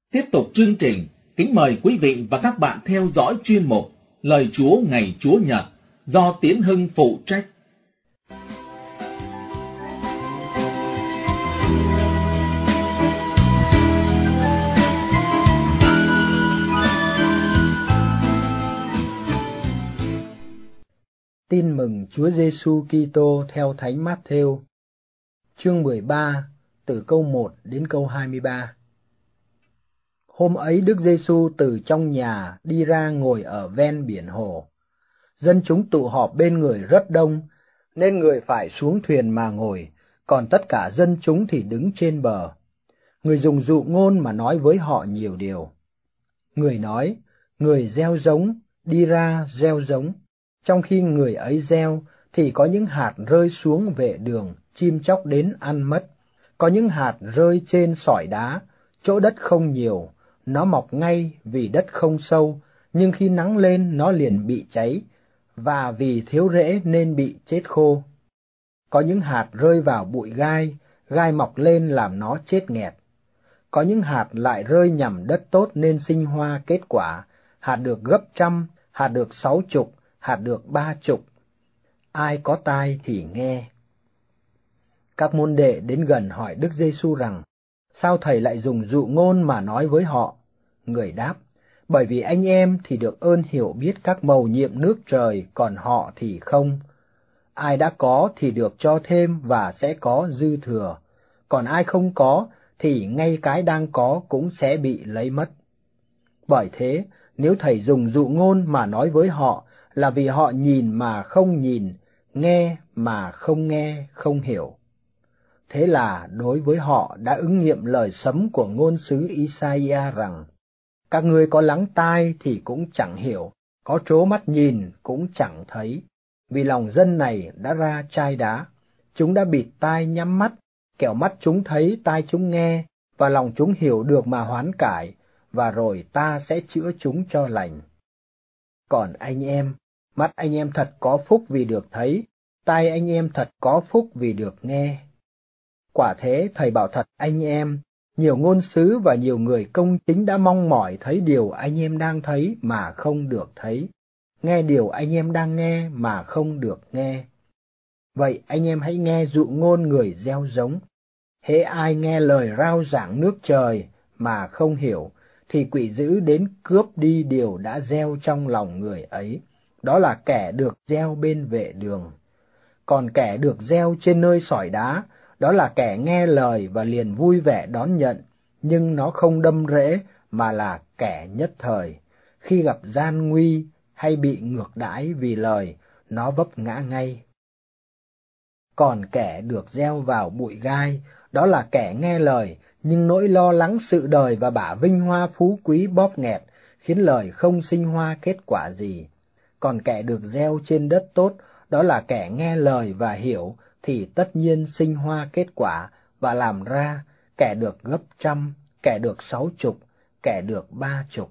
Tiếp tục chương trình, kính mời quý vị và các bạn theo dõi chuyên mục Lời Chúa ngày Chúa Nhật do Tiến Hưng phụ trách. Tin mừng Chúa Giêsu Kitô theo Thánh Mát-thêu, chương 13, từ câu 1 đến câu 23. Hôm ấy Đức Giêsu từ trong nhà đi ra ngồi ở ven biển hồ. Dân chúng tụ họp bên người rất đông, nên người phải xuống thuyền mà ngồi, còn tất cả dân chúng thì đứng trên bờ. Người dùng dụ ngôn mà nói với họ nhiều điều. Người nói, người gieo giống, đi ra gieo giống. Trong khi người ấy gieo, thì có những hạt rơi xuống vệ đường, chim chóc đến ăn mất. Có những hạt rơi trên sỏi đá, chỗ đất không nhiều, nó mọc ngay vì đất không sâu, nhưng khi nắng lên nó liền bị cháy, và vì thiếu rễ nên bị chết khô. Có những hạt rơi vào bụi gai, gai mọc lên làm nó chết nghẹt. Có những hạt lại rơi nhằm đất tốt nên sinh hoa kết quả, hạt được gấp 100, hạt được 60, hạt được 30. Ai có tai thì nghe. Các môn đệ đến gần hỏi Đức Giêsu rằng, sao thầy lại dùng dụ ngôn mà nói với họ? Người đáp, bởi vì anh em thì được ơn hiểu biết các mầu nhiệm nước trời, còn họ thì không. Ai đã có thì được cho thêm và sẽ có dư thừa, còn ai không có thì ngay cái đang có cũng sẽ bị lấy mất. Bởi thế, nếu thầy dùng dụ ngôn mà nói với họ là vì họ nhìn mà không nhìn, nghe mà không nghe, không hiểu. Thế là đối với họ đã ứng nghiệm lời sấm của ngôn sứ Isaiah rằng, các ngươi có lắng tai thì cũng chẳng hiểu, có trố mắt nhìn cũng chẳng thấy, vì lòng dân này đã ra chai đá, chúng đã bịt tai nhắm mắt, kẻo mắt chúng thấy tai chúng nghe, và lòng chúng hiểu được mà hoán cải, và rồi ta sẽ chữa chúng cho lành. Còn anh em, mắt anh em thật có phúc vì được thấy, tai anh em thật có phúc vì được nghe. Quả thế, thầy bảo thật anh em, nhiều ngôn sứ và nhiều người công chính đã mong mỏi thấy điều anh em đang thấy mà không được thấy, nghe điều anh em đang nghe mà không được nghe. Vậy anh em hãy nghe dụ ngôn người gieo giống. Hễ ai nghe lời rao giảng nước trời mà không hiểu, thì quỷ dữ đến cướp đi điều đã gieo trong lòng người ấy. Đó là kẻ được gieo bên vệ đường. Còn kẻ được gieo trên nơi sỏi đá, đó là kẻ nghe lời và liền vui vẻ đón nhận, nhưng nó không đâm rễ mà là kẻ nhất thời. Khi gặp gian nguy hay bị ngược đãi vì lời, nó vấp ngã ngay. Còn kẻ được gieo vào bụi gai, đó là kẻ nghe lời, nhưng nỗi lo lắng sự đời và bả vinh hoa phú quý bóp nghẹt, khiến lời không sinh hoa kết quả gì. Còn kẻ được gieo trên đất tốt, đó là kẻ nghe lời và hiểu, thì tất nhiên sinh hoa kết quả và làm ra, kẻ được gấp 100, kẻ được 60, kẻ được 30.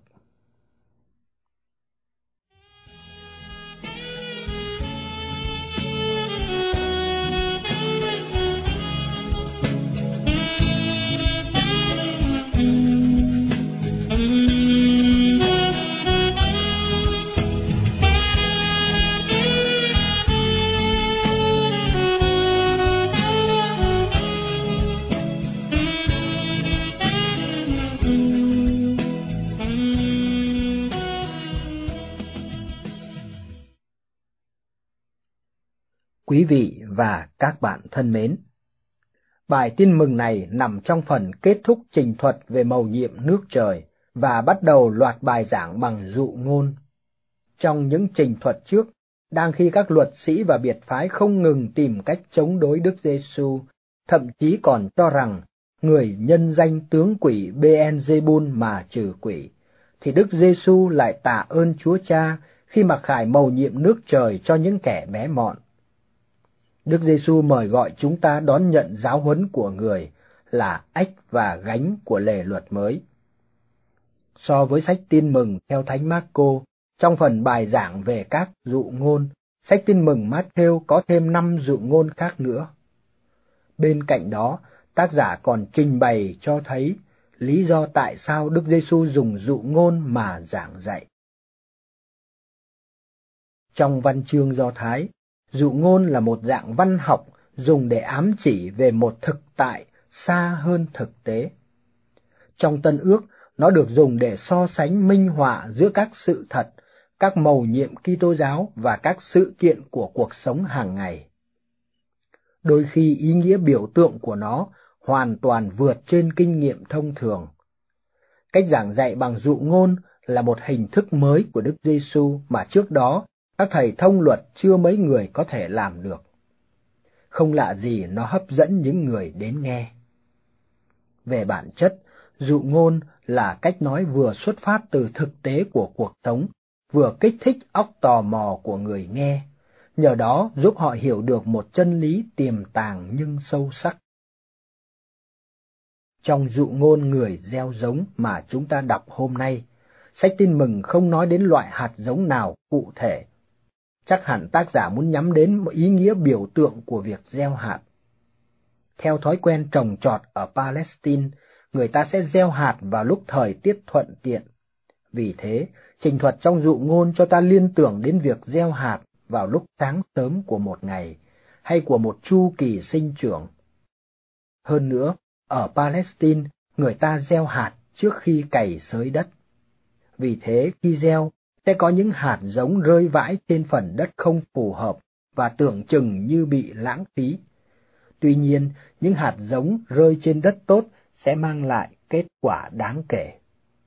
Quý vị và các bạn thân mến, bài tin mừng này nằm trong phần kết thúc trình thuật về mầu nhiệm nước trời và bắt đầu loạt bài giảng bằng dụ ngôn. Trong những trình thuật trước, đang khi các luật sĩ và biệt phái không ngừng tìm cách chống đối Đức Giêsu, thậm chí còn cho rằng người nhân danh tướng quỷ Beelzebul mà trừ quỷ, thì Đức Giêsu lại tạ ơn Chúa Cha khi mặc khải mầu nhiệm nước trời cho những kẻ bé mọn. Đức Giêsu mời gọi chúng ta đón nhận giáo huấn của người là ách và gánh của lề luật mới. So với sách Tin mừng theo Thánh Mác-cô, trong phần bài giảng về các dụ ngôn, sách Tin mừng Mát-thêu có thêm 5 dụ ngôn khác nữa. Bên cạnh đó, tác giả còn trình bày cho thấy lý do tại sao Đức Giêsu dùng dụ ngôn mà giảng dạy. Trong văn chương Do Thái, dụ ngôn là một dạng văn học dùng để ám chỉ về một thực tại xa hơn thực tế. Trong Tân Ước, nó được dùng để so sánh minh họa giữa các sự thật, các mầu nhiệm Kitô giáo và các sự kiện của cuộc sống hàng ngày. Đôi khi ý nghĩa biểu tượng của nó hoàn toàn vượt trên kinh nghiệm thông thường. Cách giảng dạy bằng dụ ngôn là một hình thức mới của Đức Giêsu mà trước đó các thầy thông luật chưa mấy người có thể làm được. Không lạ gì nó hấp dẫn những người đến nghe. Về bản chất, dụ ngôn là cách nói vừa xuất phát từ thực tế của cuộc sống, vừa kích thích óc tò mò của người nghe, nhờ đó giúp họ hiểu được một chân lý tiềm tàng nhưng sâu sắc. Trong dụ ngôn người gieo giống mà chúng ta đọc hôm nay, sách Tin Mừng không nói đến loại hạt giống nào cụ thể. Chắc hẳn tác giả muốn nhắm đến một ý nghĩa biểu tượng của việc gieo hạt. Theo thói quen trồng trọt ở Palestine, người ta sẽ gieo hạt vào lúc thời tiết thuận tiện. Vì thế, trình thuật trong dụ ngôn cho ta liên tưởng đến việc gieo hạt vào lúc sáng sớm của một ngày, hay của một chu kỳ sinh trưởng. Hơn nữa, ở Palestine, người ta gieo hạt trước khi cày xới đất. Vì thế, khi gieo, sẽ có những hạt giống rơi vãi trên phần đất không phù hợp và tưởng chừng như bị lãng phí. Tuy nhiên, những hạt giống rơi trên đất tốt sẽ mang lại kết quả đáng kể.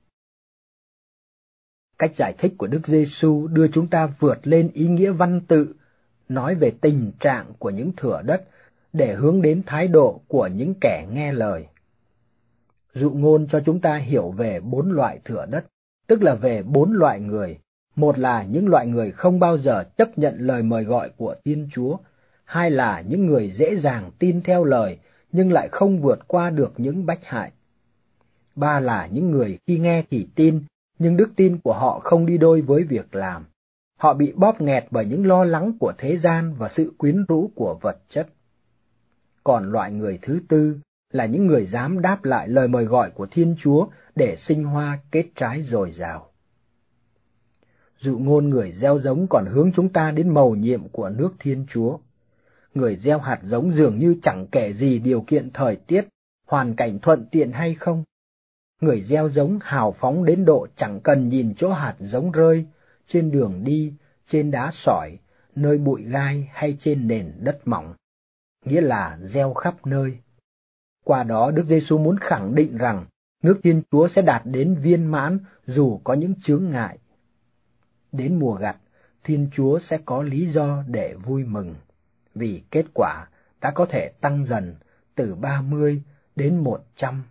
Cách giải thích của Đức Giêsu đưa chúng ta vượt lên ý nghĩa văn tự, nói về tình trạng của những thửa đất để hướng đến thái độ của những kẻ nghe lời. Dụ ngôn cho chúng ta hiểu về 4 loại thửa đất, tức là về 4 loại người. Một là những loại người không bao giờ chấp nhận lời mời gọi của Thiên Chúa. Hai là những người dễ dàng tin theo lời nhưng lại không vượt qua được những bách hại. Ba là những người khi nghe thì tin, nhưng đức tin của họ không đi đôi với việc làm. Họ bị bóp nghẹt bởi những lo lắng của thế gian và sự quyến rũ của vật chất. Còn loại người thứ tư là những người dám đáp lại lời mời gọi của Thiên Chúa để sinh hoa kết trái dồi dào. Dụ ngôn người gieo giống còn hướng chúng ta đến mầu nhiệm của nước Thiên Chúa. Người gieo hạt giống dường như chẳng kể gì điều kiện thời tiết, hoàn cảnh thuận tiện hay không. Người gieo giống hào phóng đến độ chẳng cần nhìn chỗ hạt giống rơi, trên đường đi, trên đá sỏi, nơi bụi gai hay trên nền đất mỏng, nghĩa là gieo khắp nơi. Qua đó Đức Giêsu muốn khẳng định rằng nước Thiên Chúa sẽ đạt đến viên mãn dù có những chướng ngại. Đến mùa gặt, Thiên Chúa sẽ có lý do để vui mừng, vì kết quả đã có thể tăng dần từ 30 đến 100.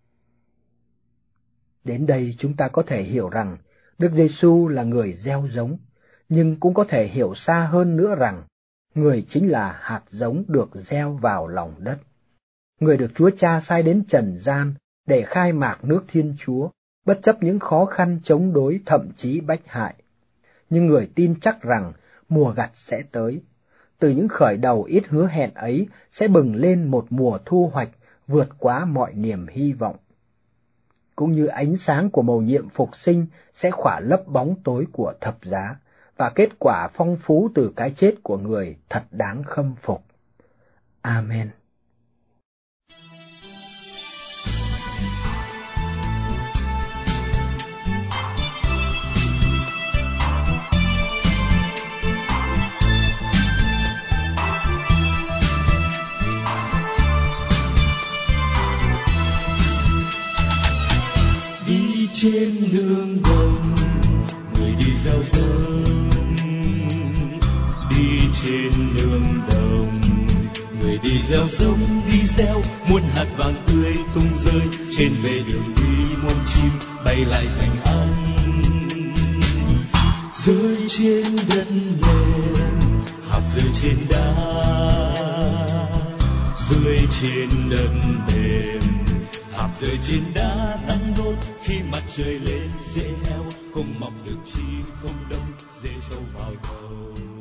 Đến đây chúng ta có thể hiểu rằng Đức Giêsu là người gieo giống, nhưng cũng có thể hiểu xa hơn nữa rằng người chính là hạt giống được gieo vào lòng đất. Người được Chúa Cha sai đến trần gian để khai mạc nước Thiên Chúa, bất chấp những khó khăn chống đối thậm chí bách hại. Nhưng người tin chắc rằng mùa gặt sẽ tới. Từ những khởi đầu ít hứa hẹn ấy sẽ bừng lên một mùa thu hoạch vượt quá mọi niềm hy vọng. Cũng như ánh sáng của mầu nhiệm phục sinh sẽ khỏa lấp bóng tối của thập giá, và kết quả phong phú từ cái chết của người thật đáng khâm phục. Amen. Trên đường đồng, người đi gieo giống. Đi trên đường đồng, người đi gieo giống, đi gieo muôn hạt vàng tươi tung rơi. Trên vệ đường đi muôn chim bay lại thành ăn. Rơi trên đất mềm, hạt rơi trên đá. Rơi trên đất mềm, hạt rơi trên đá nắng đốt. Khi mặt trời lên dễ heo, không mọc được chi không đông, dễ sâu vào đầu.